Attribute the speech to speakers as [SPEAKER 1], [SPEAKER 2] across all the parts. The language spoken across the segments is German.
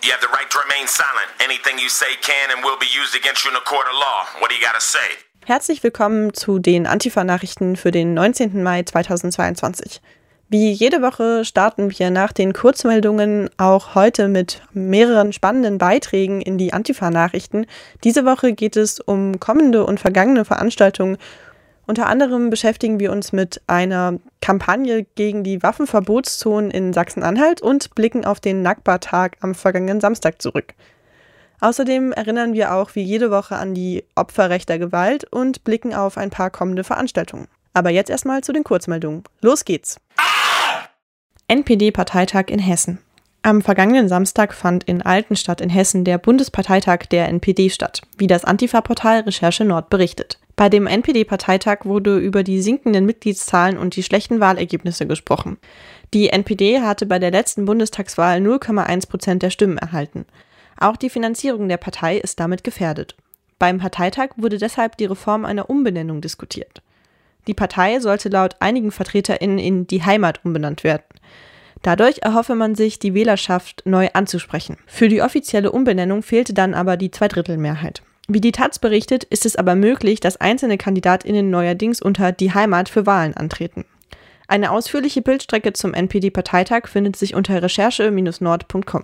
[SPEAKER 1] You have the right to remain silent. Anything you say can and will be used against you in a court of law. What do you gotta say?
[SPEAKER 2] Herzlich willkommen zu den Antifa-Nachrichten für den 19. Mai 2022. Wie jede Woche starten wir nach den Kurzmeldungen auch heute mit mehreren spannenden Beiträgen in die Antifa-Nachrichten. Diese Woche geht es um kommende und vergangene Veranstaltungen. Unter anderem beschäftigen wir uns mit einer Kampagne gegen die Waffenverbotszonen in Sachsen-Anhalt und blicken auf den Nakba-Tag am vergangenen Samstag zurück. Außerdem erinnern wir auch wie jede Woche an die Opfer rechter Gewalt und blicken auf ein paar kommende Veranstaltungen. Aber jetzt erstmal zu den Kurzmeldungen. Los geht's! NPD-Parteitag in Hessen. Am vergangenen Samstag fand in Altenstadt in Hessen der Bundesparteitag der NPD statt, wie das Antifa-Portal Recherche Nord berichtet. Bei dem NPD-Parteitag wurde über die sinkenden Mitgliedszahlen und die schlechten Wahlergebnisse gesprochen. Die NPD hatte bei der letzten Bundestagswahl 0,1% der Stimmen erhalten. Auch die Finanzierung der Partei ist damit gefährdet. Beim Parteitag wurde deshalb die Reform einer Umbenennung diskutiert. Die Partei sollte laut einigen VertreterInnen in Die Heimat umbenannt werden. Dadurch erhoffe man sich, die Wählerschaft neu anzusprechen. Für die offizielle Umbenennung fehlte dann aber die Zweidrittelmehrheit. Wie die taz berichtet, ist es aber möglich, dass einzelne KandidatInnen neuerdings unter Die Heimat für Wahlen antreten. Eine ausführliche Bildstrecke zum NPD-Parteitag findet sich unter recherche-nord.com.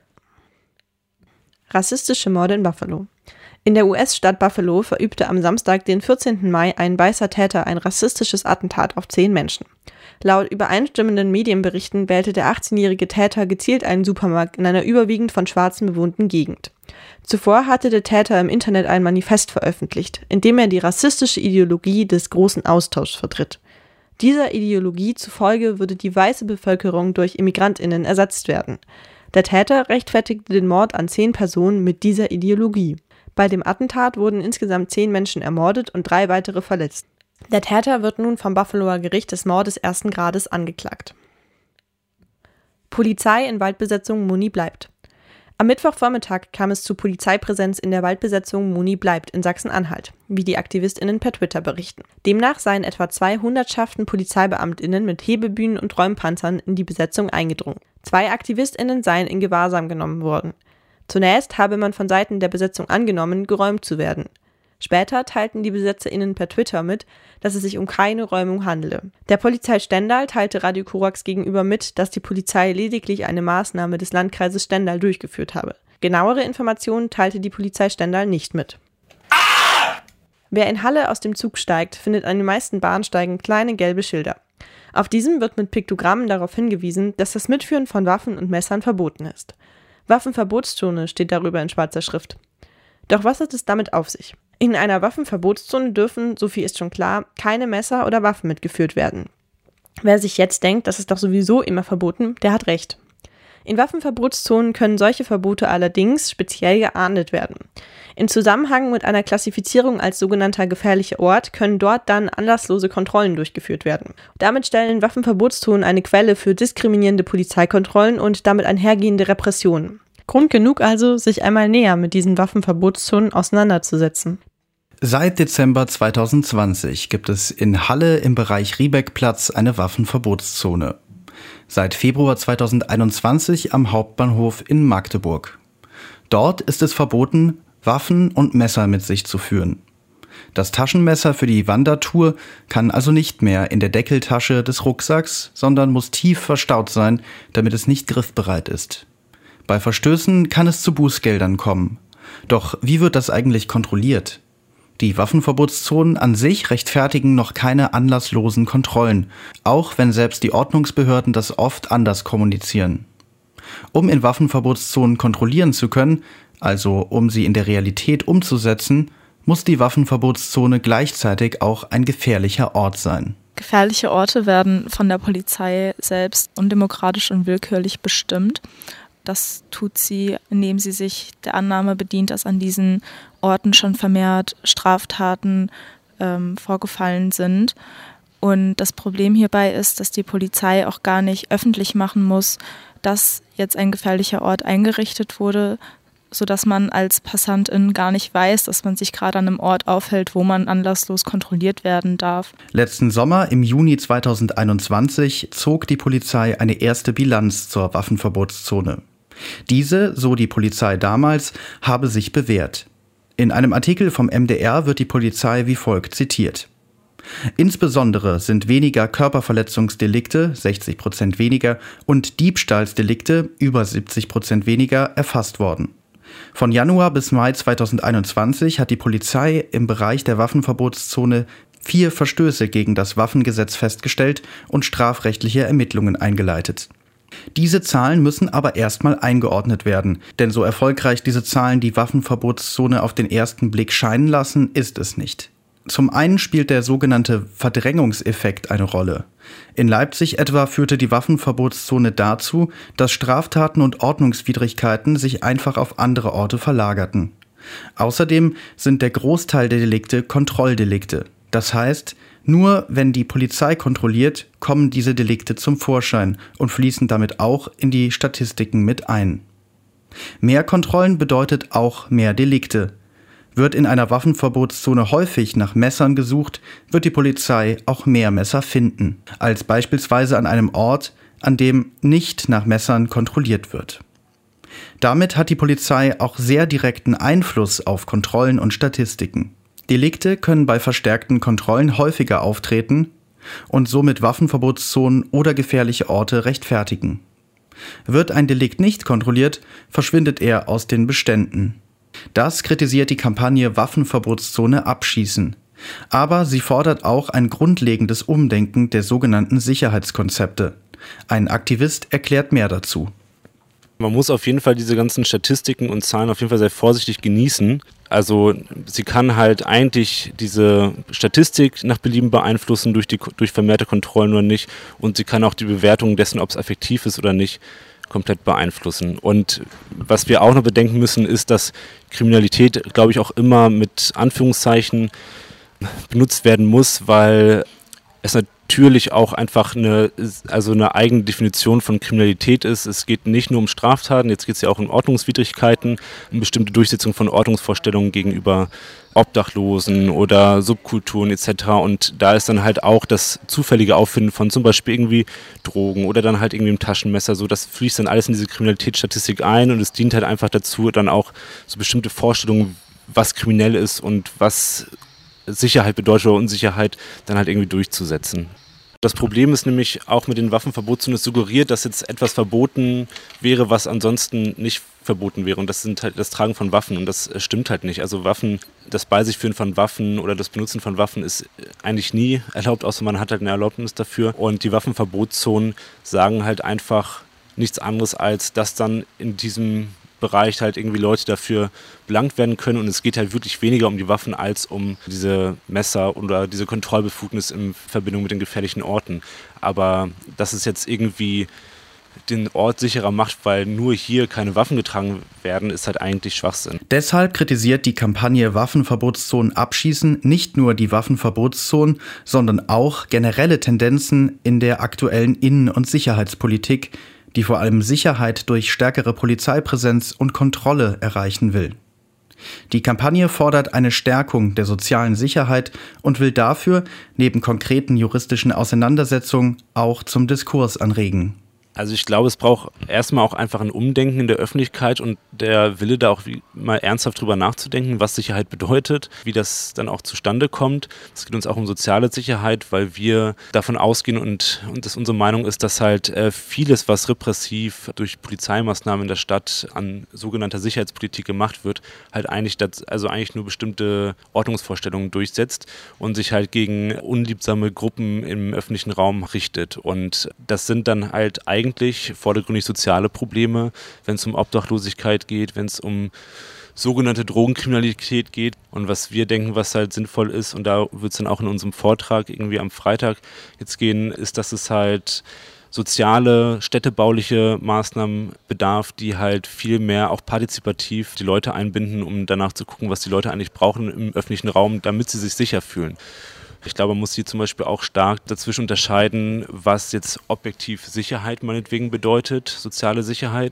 [SPEAKER 2] Rassistische Morde in Buffalo. In der US-Stadt Buffalo verübte am Samstag, den 14. Mai, ein weißer Täter ein rassistisches Attentat auf 10 Menschen. Laut übereinstimmenden Medienberichten wählte der 18-jährige Täter gezielt einen Supermarkt in einer überwiegend von Schwarzen bewohnten Gegend. Zuvor hatte der Täter im Internet ein Manifest veröffentlicht, in dem er die rassistische Ideologie des großen Austauschs vertritt. Dieser Ideologie zufolge würde die weiße Bevölkerung durch ImmigrantInnen ersetzt werden. Der Täter rechtfertigte den Mord an 10 Personen mit dieser Ideologie. Bei dem Attentat wurden insgesamt 10 Menschen ermordet und 3 weitere verletzt. Der Täter wird nun vom Buffaloer Gericht des Mordes 1. Grades angeklagt. Polizei in Waldbesetzung Muni bleibt. Am Mittwochvormittag kam es zu Polizeipräsenz in der Waldbesetzung Muni bleibt in Sachsen-Anhalt, wie die AktivistInnen per Twitter berichten. Demnach seien etwa 2 Hundertschaften PolizeibeamtInnen mit Hebebühnen und Räumpanzern in die Besetzung eingedrungen. 2 AktivistInnen seien in Gewahrsam genommen worden. Zunächst habe man von Seiten der Besetzung angenommen, geräumt zu werden. Später teilten die BesetzerInnen per Twitter mit, dass es sich um keine Räumung handele. Der Polizei Stendal teilte Radio Korax gegenüber mit, dass die Polizei lediglich eine Maßnahme des Landkreises Stendal durchgeführt habe. Genauere Informationen teilte die Polizei Stendal nicht mit. Wer in Halle aus dem Zug steigt, findet an den meisten Bahnsteigen kleine gelbe Schilder. Auf diesem wird mit Piktogrammen darauf hingewiesen, dass das Mitführen von Waffen und Messern verboten ist. Waffenverbotszone steht darüber in schwarzer Schrift. Doch was hat es damit auf sich? In einer Waffenverbotszone dürfen, so viel ist schon klar, keine Messer oder Waffen mitgeführt werden. Wer sich jetzt denkt, das ist doch sowieso immer verboten, der hat recht. In Waffenverbotszonen können solche Verbote allerdings speziell geahndet werden. In Zusammenhang mit einer Klassifizierung als sogenannter gefährlicher Ort können dort dann anlasslose Kontrollen durchgeführt werden. Damit stellen Waffenverbotszonen eine Quelle für diskriminierende Polizeikontrollen und damit einhergehende Repressionen. Grund genug also, sich einmal näher mit diesen Waffenverbotszonen auseinanderzusetzen.
[SPEAKER 3] Seit Dezember 2020 gibt es in Halle im Bereich Riebeckplatz eine Waffenverbotszone. Seit Februar 2021 am Hauptbahnhof in Magdeburg. Dort ist es verboten, Waffen und Messer mit sich zu führen. Das Taschenmesser für die Wandertour kann also nicht mehr in der Deckeltasche des Rucksacks, sondern muss tief verstaut sein, damit es nicht griffbereit ist. Bei Verstößen kann es zu Bußgeldern kommen. Doch wie wird das eigentlich kontrolliert? Die Waffenverbotszonen an sich rechtfertigen noch keine anlasslosen Kontrollen, auch wenn selbst die Ordnungsbehörden das oft anders kommunizieren. Um in Waffenverbotszonen kontrollieren zu können, also um sie in der Realität umzusetzen, muss die Waffenverbotszone gleichzeitig auch ein gefährlicher Ort sein.
[SPEAKER 4] Gefährliche Orte werden von der Polizei selbst undemokratisch und willkürlich bestimmt. Das tut sie, indem sie sich der Annahme bedient, dass an diesen Orten schon vermehrt Straftaten vorgefallen sind. Und das Problem hierbei ist, dass die Polizei auch gar nicht öffentlich machen muss, dass jetzt ein gefährlicher Ort eingerichtet wurde, sodass man als Passantin gar nicht weiß, dass man sich gerade an einem Ort aufhält, wo man anlasslos kontrolliert werden darf.
[SPEAKER 3] Letzten Sommer, im Juni 2021, zog die Polizei eine erste Bilanz zur Waffenverbotszone. Diese, so die Polizei damals, habe sich bewährt. In einem Artikel vom MDR wird die Polizei wie folgt zitiert. Insbesondere sind weniger Körperverletzungsdelikte, 60% weniger, und Diebstahlsdelikte, über 70% weniger, erfasst worden. Von Januar bis Mai 2021 hat die Polizei im Bereich der Waffenverbotszone 4 Verstöße gegen das Waffengesetz festgestellt und strafrechtliche Ermittlungen eingeleitet. Diese Zahlen müssen aber erstmal eingeordnet werden, denn so erfolgreich diese Zahlen die Waffenverbotszone auf den ersten Blick scheinen lassen, ist es nicht. Zum einen spielt der sogenannte Verdrängungseffekt eine Rolle. In Leipzig etwa führte die Waffenverbotszone dazu, dass Straftaten und Ordnungswidrigkeiten sich einfach auf andere Orte verlagerten. Außerdem sind der Großteil der Delikte Kontrolldelikte. Das heißt, nur wenn die Polizei kontrolliert, kommen diese Delikte zum Vorschein und fließen damit auch in die Statistiken mit ein. Mehr Kontrollen bedeutet auch mehr Delikte. Wird in einer Waffenverbotszone häufig nach Messern gesucht, wird die Polizei auch mehr Messer finden, als beispielsweise an einem Ort, an dem nicht nach Messern kontrolliert wird. Damit hat die Polizei auch sehr direkten Einfluss auf Kontrollen und Statistiken. Delikte können bei verstärkten Kontrollen häufiger auftreten und somit Waffenverbotszonen oder gefährliche Orte rechtfertigen. Wird ein Delikt nicht kontrolliert, verschwindet er aus den Beständen. Das kritisiert die Kampagne Waffenverbotszone abschießen. Aber sie fordert auch ein grundlegendes Umdenken der sogenannten Sicherheitskonzepte. Ein Aktivist erklärt mehr dazu.
[SPEAKER 5] Man muss auf jeden Fall diese ganzen Statistiken und Zahlen auf jeden Fall sehr vorsichtig genießen. Also sie kann halt eigentlich diese Statistik nach Belieben beeinflussen durch vermehrte Kontrollen oder nicht. Und sie kann auch die Bewertung dessen, ob es effektiv ist oder nicht, komplett beeinflussen. Und was wir auch noch bedenken müssen, ist, dass Kriminalität, glaube ich, auch immer mit Anführungszeichen benutzt werden muss, weil es natürlich auch einfach eine eigene Definition von Kriminalität ist. Es geht nicht nur um Straftaten, jetzt geht es ja auch um Ordnungswidrigkeiten, um bestimmte Durchsetzung von Ordnungsvorstellungen gegenüber Obdachlosen oder Subkulturen etc. Und da ist dann halt auch das zufällige Auffinden von zum Beispiel irgendwie Drogen oder dann halt irgendwie ein Taschenmesser, so das fließt dann alles in diese Kriminalitätsstatistik ein und es dient halt einfach dazu, dann auch so bestimmte Vorstellungen, was kriminell ist und was Sicherheit bedeutet oder Unsicherheit, dann halt irgendwie durchzusetzen. Das Problem ist nämlich auch mit den Waffenverbotszonen, es suggeriert, dass jetzt etwas verboten wäre, was ansonsten nicht verboten wäre. Und das sind halt das Tragen von Waffen und das stimmt halt nicht. Also Waffen, das Bei sich führen von Waffen oder das Benutzen von Waffen ist eigentlich nie erlaubt, außer man hat halt eine Erlaubnis dafür. Und die Waffenverbotszonen sagen halt einfach nichts anderes, als dass dann in diesem Bereich halt irgendwie Leute dafür belangt werden können und es geht halt wirklich weniger um die Waffen als um diese Messer oder diese Kontrollbefugnis in Verbindung mit den gefährlichen Orten. Aber dass es jetzt irgendwie den Ort sicherer macht, weil nur hier keine Waffen getragen werden, ist halt eigentlich Schwachsinn.
[SPEAKER 3] Deshalb kritisiert die Kampagne Waffenverbotszonen abschießen nicht nur die Waffenverbotszonen, sondern auch generelle Tendenzen in der aktuellen Innen- und Sicherheitspolitik, die vor allem Sicherheit durch stärkere Polizeipräsenz und Kontrolle erreichen will. Die Kampagne fordert eine Stärkung der sozialen Sicherheit und will dafür, neben konkreten juristischen Auseinandersetzungen, auch zum Diskurs anregen.
[SPEAKER 5] Also ich glaube, es braucht erstmal auch einfach ein Umdenken in der Öffentlichkeit und der Wille, da auch mal ernsthaft drüber nachzudenken, was Sicherheit bedeutet, wie das dann auch zustande kommt. Es geht uns auch um soziale Sicherheit, weil wir davon ausgehen und das unsere Meinung ist, dass halt vieles, was repressiv durch Polizeimaßnahmen in der Stadt an sogenannter Sicherheitspolitik gemacht wird, halt eigentlich nur bestimmte Ordnungsvorstellungen durchsetzt und sich halt gegen unliebsame Gruppen im öffentlichen Raum richtet. Und das sind dann halt eigentlich vordergründig soziale Probleme, wenn es um Obdachlosigkeit geht, wenn es um sogenannte Drogenkriminalität geht. Und was wir denken, was halt sinnvoll ist, und da wird es dann auch in unserem Vortrag irgendwie am Freitag jetzt gehen, ist, dass es halt soziale, städtebauliche Maßnahmen bedarf, die halt viel mehr auch partizipativ die Leute einbinden, um danach zu gucken, was die Leute eigentlich brauchen im öffentlichen Raum, damit sie sich sicher fühlen. Ich glaube, man muss hier zum Beispiel auch stark dazwischen unterscheiden, was jetzt objektiv Sicherheit meinetwegen bedeutet, soziale Sicherheit.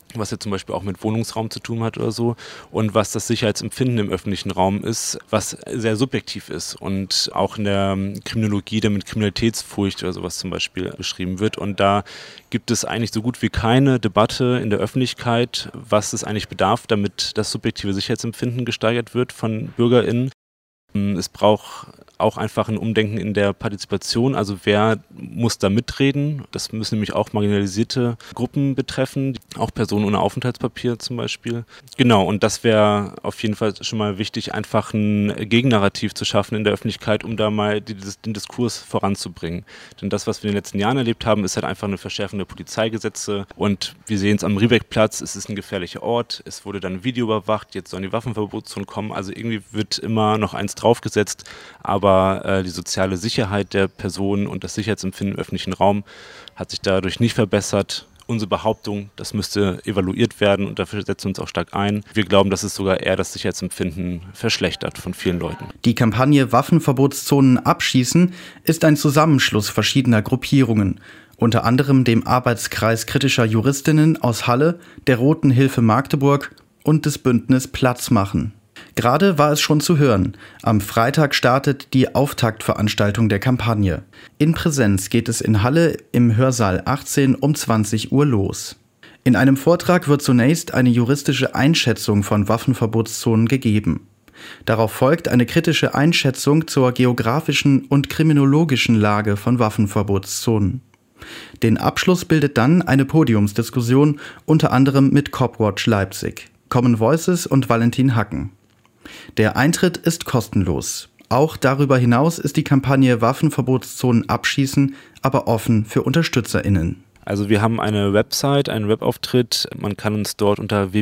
[SPEAKER 5] was ja zum Beispiel auch mit Wohnungsraum zu tun hat oder so, und was das Sicherheitsempfinden im öffentlichen Raum ist, was sehr subjektiv ist und auch in der Kriminologie damit Kriminalitätsfurcht oder sowas zum Beispiel beschrieben wird. Und da gibt es eigentlich so gut wie keine Debatte in der Öffentlichkeit, was es eigentlich bedarf, damit das subjektive Sicherheitsempfinden gesteigert wird von BürgerInnen. Es braucht auch einfach ein Umdenken in der Partizipation, also wer muss da mitreden? Das müssen nämlich auch marginalisierte Gruppen betreffen, auch Personen ohne Aufenthaltspapier zum Beispiel. Genau, und das wäre auf jeden Fall schon mal wichtig, einfach ein Gegennarrativ zu schaffen in der Öffentlichkeit, um da mal den Diskurs voranzubringen. Denn das, was wir in den letzten Jahren erlebt haben, ist halt einfach eine Verschärfung der Polizeigesetze, und wir sehen es am Riebeckplatz, es ist ein gefährlicher Ort, es wurde dann Video überwacht, jetzt sollen die Waffenverbotszonen kommen, also irgendwie wird immer noch eins draufgesetzt, aber die soziale Sicherheit der Personen und das Sicherheitsempfinden im öffentlichen Raum hat sich dadurch nicht verbessert. Unsere Behauptung, das müsste evaluiert werden, und dafür setzen wir uns auch stark ein. Wir glauben, dass es sogar eher das Sicherheitsempfinden verschlechtert von vielen Leuten.
[SPEAKER 3] Die Kampagne Waffenverbotszonen abschießen ist ein Zusammenschluss verschiedener Gruppierungen, unter anderem dem Arbeitskreis kritischer Juristinnen aus Halle, der Roten Hilfe Magdeburg und des Bündnis Platz machen. Gerade war es schon zu hören. Am Freitag startet die Auftaktveranstaltung der Kampagne. In Präsenz geht es in Halle im Hörsaal 18 um 20 Uhr los. In einem Vortrag wird zunächst eine juristische Einschätzung von Waffenverbotszonen gegeben. Darauf folgt eine kritische Einschätzung zur geografischen und kriminologischen Lage von Waffenverbotszonen. Den Abschluss bildet dann eine Podiumsdiskussion, unter anderem mit Copwatch Leipzig, Common Voices und Valentin Hacken. Der Eintritt ist kostenlos. Auch darüber hinaus ist die Kampagne Waffenverbotszonen abschießen aber offen für UnterstützerInnen.
[SPEAKER 5] Also wir haben eine Website, einen Webauftritt. Man kann uns dort unter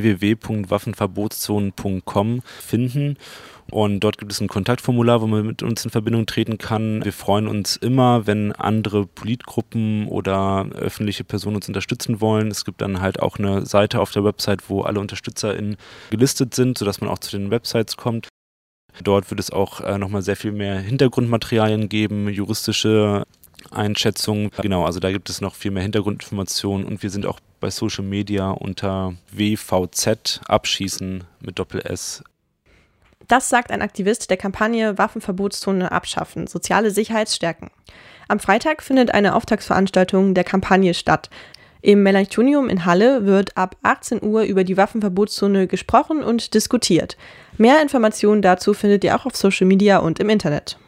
[SPEAKER 5] www.waffenverbotszonen.com finden. Und dort gibt es ein Kontaktformular, wo man mit uns in Verbindung treten kann. Wir freuen uns immer, wenn andere Politgruppen oder öffentliche Personen uns unterstützen wollen. Es gibt dann halt auch eine Seite auf der Website, wo alle UnterstützerInnen gelistet sind, sodass man auch zu den Websites kommt. Dort wird es auch nochmal sehr viel mehr Hintergrundmaterialien geben, juristische Einschätzungen. Genau, also da gibt es noch viel mehr Hintergrundinformationen, und wir sind auch bei Social Media unter WVZ abschießen mit Doppel-S.
[SPEAKER 2] Das sagt ein Aktivist der Kampagne Waffenverbotszone abschaffen, soziale Sicherheit stärken. Am Freitag findet eine Auftaktveranstaltung der Kampagne statt. Im Melanchthonium in Halle wird ab 18 Uhr über die Waffenverbotszone gesprochen und diskutiert. Mehr Informationen dazu findet ihr auch auf Social Media und im Internet.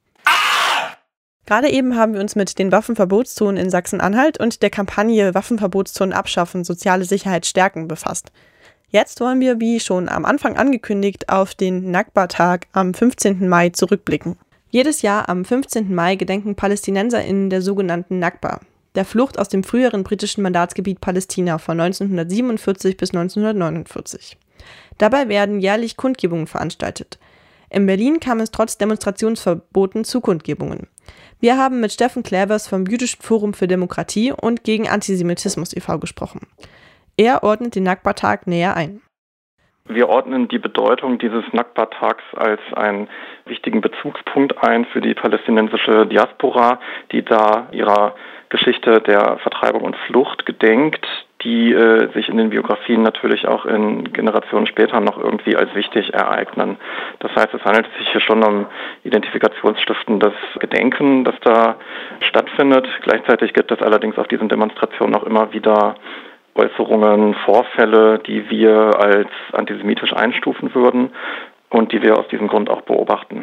[SPEAKER 2] Gerade eben haben wir uns mit den Waffenverbotszonen in Sachsen-Anhalt und der Kampagne Waffenverbotszonen abschaffen, soziale Sicherheit stärken befasst. Jetzt wollen wir, wie schon am Anfang angekündigt, auf den Nakba-Tag am 15. Mai zurückblicken. Jedes Jahr am 15. Mai gedenken PalästinenserInnen der sogenannten Nakba, der Flucht aus dem früheren britischen Mandatsgebiet Palästina von 1947 bis 1949. Dabei werden jährlich Kundgebungen veranstaltet. In Berlin kam es trotz Demonstrationsverboten zu Kundgebungen. Wir haben mit Steffen Clevers vom Jüdischen Forum für Demokratie und gegen Antisemitismus e.V. gesprochen. Er ordnet den Nakba-Tag näher ein.
[SPEAKER 6] Wir ordnen die Bedeutung dieses Nakba-Tags als einen wichtigen Bezugspunkt ein für die palästinensische Diaspora, die da ihrer Geschichte der Vertreibung und Flucht gedenkt, die sich in den Biografien natürlich auch in Generationen später noch irgendwie als wichtig ereignen. Das heißt, es handelt sich hier schon um identifikationsstiftendes Gedenken, das da stattfindet. Gleichzeitig gibt es allerdings auf diesen Demonstrationen auch immer wieder Äußerungen, Vorfälle, die wir als antisemitisch einstufen würden und die wir aus diesem Grund auch beobachten.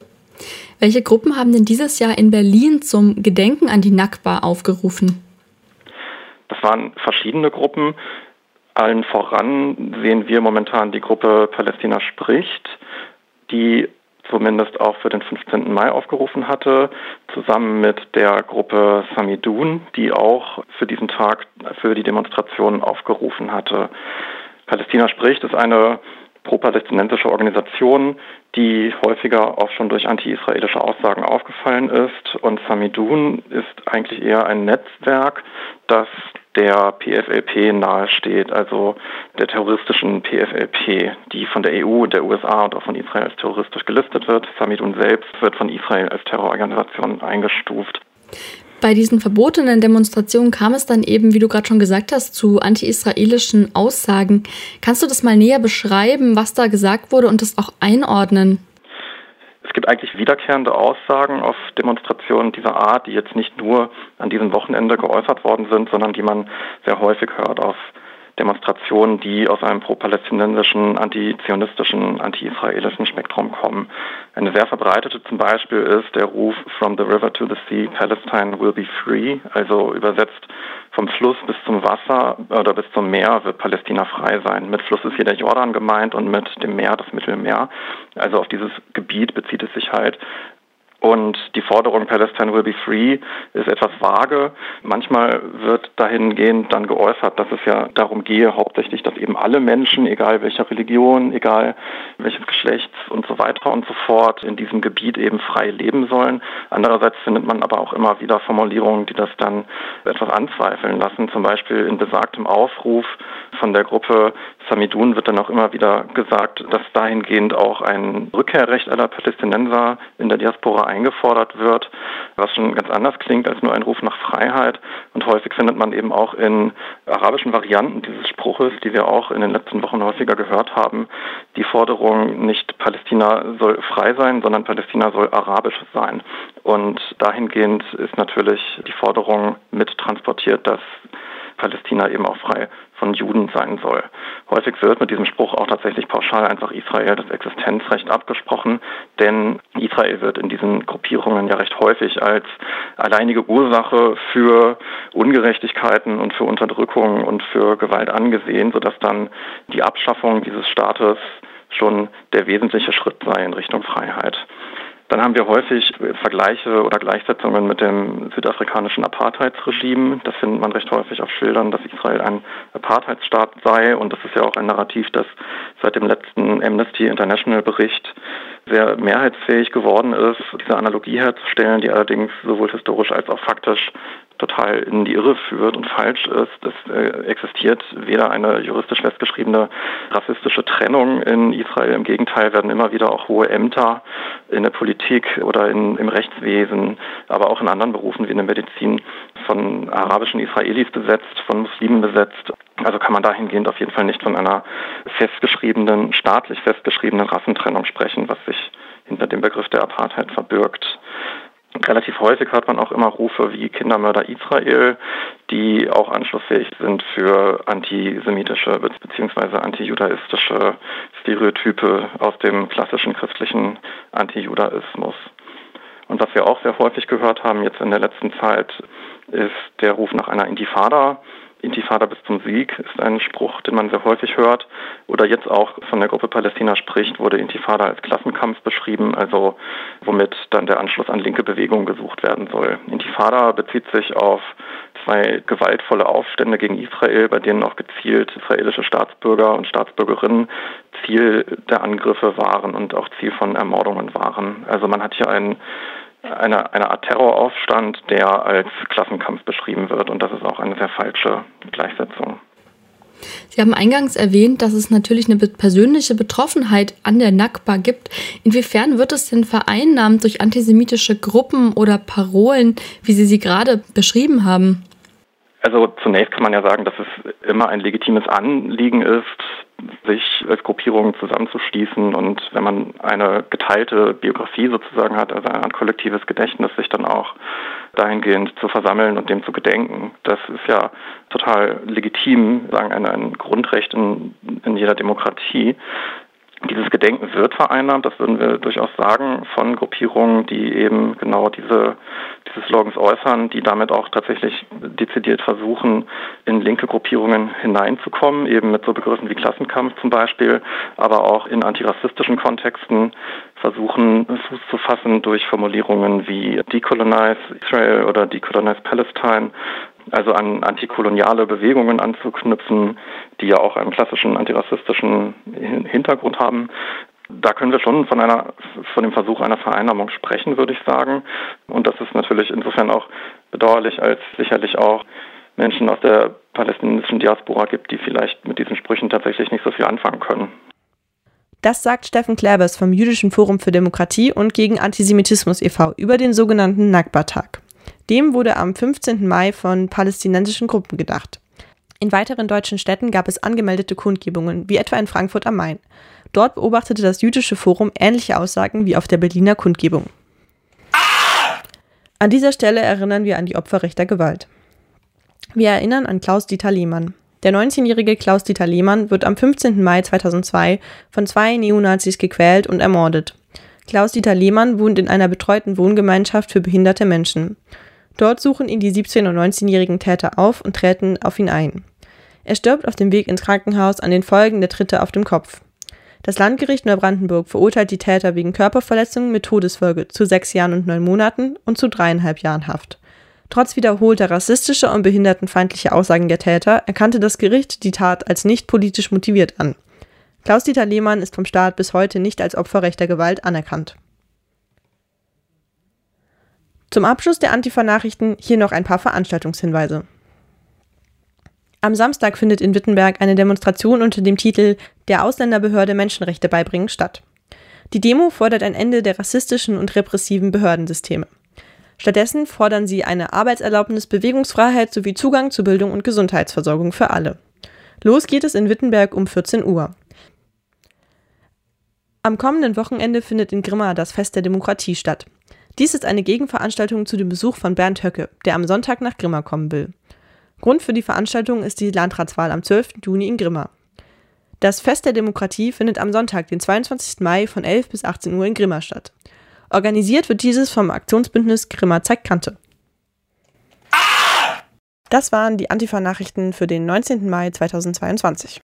[SPEAKER 7] Welche Gruppen haben denn dieses Jahr in Berlin zum Gedenken an die Nakba aufgerufen?
[SPEAKER 6] Das waren verschiedene Gruppen. Allen voran sehen wir momentan die Gruppe Palästina spricht, die zumindest auch für den 15. Mai aufgerufen hatte, zusammen mit der Gruppe Samidun, die auch für diesen Tag, für die Demonstration aufgerufen hatte. Palästina spricht ist eine pro-palästinensische Organisation, die häufiger auch schon durch anti-israelische Aussagen aufgefallen ist. Und Samidun ist eigentlich eher ein Netzwerk, das der PFLP nahesteht, also der terroristischen PFLP, die von der EU, der USA und auch von Israel als terroristisch gelistet wird. Samidun selbst wird von Israel als Terrororganisation eingestuft.
[SPEAKER 7] Bei diesen verbotenen Demonstrationen kam es dann eben, wie du gerade schon gesagt hast, zu anti-israelischen Aussagen. Kannst du das mal näher beschreiben, was da gesagt wurde und das auch einordnen?
[SPEAKER 6] Es gibt eigentlich wiederkehrende Aussagen auf Demonstrationen dieser Art, die jetzt nicht nur an diesem Wochenende geäußert worden sind, sondern die man sehr häufig hört auf Demonstrationen, die aus einem pro-palästinensischen, anti-zionistischen, anti-israelischen Spektrum kommen. Eine sehr verbreitete zum Beispiel ist der Ruf "From the river to the sea, Palestine will be free", also übersetzt vom Fluss bis zum Wasser oder bis zum Meer wird Palästina frei sein. Mit Fluss ist hier der Jordan gemeint und mit dem Meer das Mittelmeer. Also auf dieses Gebiet bezieht es sich halt. Und die Forderung "Palestine will be free" ist etwas vage. Manchmal wird dahingehend dann geäußert, dass es ja darum gehe, hauptsächlich, dass eben alle Menschen, egal welcher Religion, egal welches Geschlechts und so weiter und so fort, in diesem Gebiet eben frei leben sollen. Andererseits findet man aber auch immer wieder Formulierungen, die das dann etwas anzweifeln lassen. Zum Beispiel in besagtem Aufruf von der Gruppe Samidun wird dann auch immer wieder gesagt, dass dahingehend auch ein Rückkehrrecht aller Palästinenser in der Diaspora eingefordert wird, was schon ganz anders klingt als nur ein Ruf nach Freiheit. Und häufig findet man eben auch in arabischen Varianten dieses Spruches, die wir auch in den letzten Wochen häufiger gehört haben, die Forderung, nicht Palästina soll frei sein, sondern Palästina soll arabisch sein. Und dahingehend ist natürlich die Forderung mit transportiert, dass Palästina eben auch frei von Juden sein soll. Häufig wird mit diesem Spruch auch tatsächlich pauschal einfach Israel das Existenzrecht abgesprochen, denn Israel wird in diesen Gruppierungen ja recht häufig als alleinige Ursache für Ungerechtigkeiten und für Unterdrückung und für Gewalt angesehen, sodass dann die Abschaffung dieses Staates schon der wesentliche Schritt sei in Richtung Freiheit. Dann haben wir häufig Vergleiche oder Gleichsetzungen mit dem südafrikanischen Apartheidsregime. Das findet man recht häufig auf Schildern, dass Israel ein Apartheidsstaat sei. Und das ist ja auch ein Narrativ, das seit dem letzten Amnesty International Bericht sehr mehrheitsfähig geworden ist, diese Analogie herzustellen, die allerdings sowohl historisch als auch faktisch total in die Irre führt und falsch ist. Es existiert weder eine juristisch festgeschriebene rassistische Trennung in Israel. Im Gegenteil werden immer wieder auch hohe Ämter in der Politik oder im Rechtswesen, aber auch in anderen Berufen wie in der Medizin von arabischen Israelis besetzt, von Muslimen besetzt. Also kann man dahingehend auf jeden Fall nicht von einer staatlich festgeschriebenen Rassentrennung sprechen, was sich hinter dem Begriff der Apartheid verbirgt. Relativ häufig hört man auch immer Rufe wie Kindermörder Israel, die auch anschlussfähig sind für antisemitische bzw. antijudaistische Stereotype aus dem klassischen christlichen Antijudaismus. Und was wir auch sehr häufig gehört haben jetzt in der letzten Zeit, ist der Ruf nach einer Intifada. Intifada bis zum Sieg ist ein Spruch, den man sehr häufig hört. Oder jetzt auch von der Gruppe Palästina spricht, wurde Intifada als Klassenkampf beschrieben, also womit dann der Anschluss an linke Bewegungen gesucht werden soll. Intifada bezieht sich auf 2 gewaltvolle Aufstände gegen Israel, bei denen auch gezielt israelische Staatsbürger und Staatsbürgerinnen Ziel der Angriffe waren und auch Ziel von Ermordungen waren. Also man hat hier eine Art Terroraufstand, der als Klassenkampf beschrieben wird, und das ist auch eine sehr falsche Gleichsetzung.
[SPEAKER 7] Sie haben eingangs erwähnt, dass es natürlich eine persönliche Betroffenheit an der Nakba gibt. Inwiefern wird es denn vereinnahmt durch antisemitische Gruppen oder Parolen, wie Sie gerade beschrieben haben?
[SPEAKER 6] Also zunächst kann man ja sagen, dass es immer ein legitimes Anliegen ist, sich als Gruppierungen zusammenzuschließen, und wenn man eine geteilte Biografie sozusagen hat, also ein kollektives Gedächtnis, sich dann auch dahingehend zu versammeln und dem zu gedenken. Das ist ja total legitim, sagen ein Grundrecht in jeder Demokratie. Dieses Gedenken wird vereinnahmt, das würden wir durchaus sagen, von Gruppierungen, die eben genau diese Slogans äußern, die damit auch tatsächlich dezidiert versuchen, in linke Gruppierungen hineinzukommen, eben mit so Begriffen wie Klassenkampf zum Beispiel, aber auch in antirassistischen Kontexten versuchen, Fuß zu fassen durch Formulierungen wie Decolonize Israel oder Decolonize Palestine, also an antikoloniale Bewegungen anzuknüpfen, die ja auch einen klassischen antirassistischen Hintergrund haben. Da können wir schon von dem Versuch einer Vereinnahmung sprechen, würde ich sagen. Und das ist natürlich insofern auch bedauerlich, als sicherlich auch Menschen aus der palästinensischen Diaspora gibt, die vielleicht mit diesen Sprüchen tatsächlich nicht so viel anfangen können.
[SPEAKER 2] Das sagt Steffen Klerbers vom Jüdischen Forum für Demokratie und gegen Antisemitismus e.V. über den sogenannten Nakba-Tag. Dem wurde am 15. Mai von palästinensischen Gruppen gedacht. In weiteren deutschen Städten gab es angemeldete Kundgebungen, wie etwa in Frankfurt am Main. Dort beobachtete das Jüdische Forum ähnliche Aussagen wie auf der Berliner Kundgebung. An dieser Stelle erinnern wir an die Opfer rechter Gewalt. Wir erinnern an Klaus-Dieter Lehmann. Der 19-jährige Klaus-Dieter Lehmann wird am 15. Mai 2002 von 2 Neonazis gequält und ermordet. Klaus-Dieter Lehmann wohnt in einer betreuten Wohngemeinschaft für behinderte Menschen. Dort suchen ihn die 17- und 19-jährigen Täter auf und treten auf ihn ein. Er stirbt auf dem Weg ins Krankenhaus an den Folgen der Tritte auf dem Kopf. Das Landgericht Neubrandenburg verurteilt die Täter wegen Körperverletzungen mit Todesfolge zu 6 Jahren und 9 Monaten und zu 3,5 Jahren Haft. Trotz wiederholter rassistischer und behindertenfeindlicher Aussagen der Täter erkannte das Gericht die Tat als nicht politisch motiviert an. Klaus-Dieter Lehmann ist vom Staat bis heute nicht als Opfer rechter Gewalt anerkannt. Zum Abschluss der Antifa-Nachrichten hier noch ein paar Veranstaltungshinweise. Am Samstag findet in Wittenberg eine Demonstration unter dem Titel »Der Ausländerbehörde Menschenrechte beibringen« statt. Die Demo fordert ein Ende der rassistischen und repressiven Behördensysteme. Stattdessen fordern sie eine Arbeitserlaubnis, Bewegungsfreiheit sowie Zugang zu Bildung und Gesundheitsversorgung für alle. Los geht es in Wittenberg um 14 Uhr. Am kommenden Wochenende findet in Grimma das Fest der Demokratie statt. Dies ist eine Gegenveranstaltung zu dem Besuch von Bernd Höcke, der am Sonntag nach Grimma kommen will. Grund für die Veranstaltung ist die Landratswahl am 12. Juni in Grimma. Das Fest der Demokratie findet am Sonntag, den 22. Mai von 11 bis 18 Uhr in Grimma statt. Organisiert wird dieses vom Aktionsbündnis Grimma zeigt Kante. Das waren die Antifa-Nachrichten für den 19. Mai 2022.